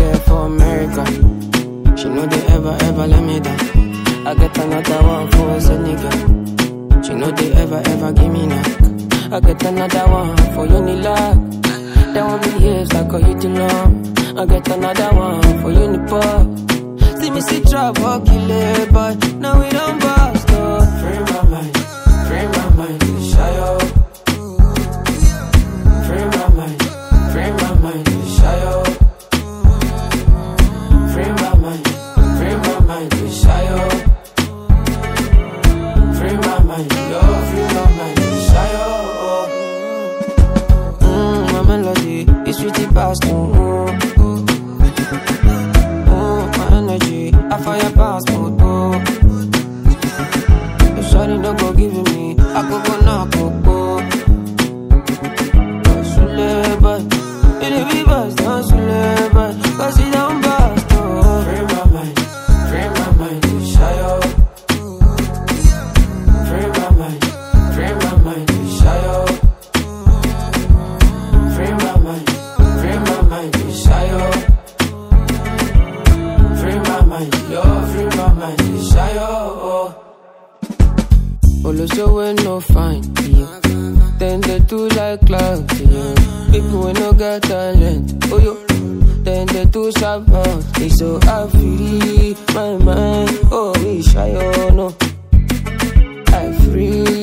girl for America. She know they ever let me down. I get another one for Senegal. She know they ever give me knock. I get another one for Unilag. That one be years like a you too long. I get another one for Unipop. See me see trouble, kill it, but now we don't bust up. Free my mind, shy up. Free my mind, shy up. Free my mind, shy up. Free my mind, yo, free my mind, shy up. My melody is sweetie past. My energy, I fire past mood. If shawty no go give me, I go knock, go. Suleba, it be bust, don't suleba, cause it don't bust. Free my mind, shy up. Free my mind, shy up. Free my mind, shy up. Free my mind, yo, free my mind, shy up. Also when no fine, yeah. Then they do like clouds, yeah. People when no get talent, oh yo. Then they do sharp out, they so I free my mind, oh we shy, oh no. I free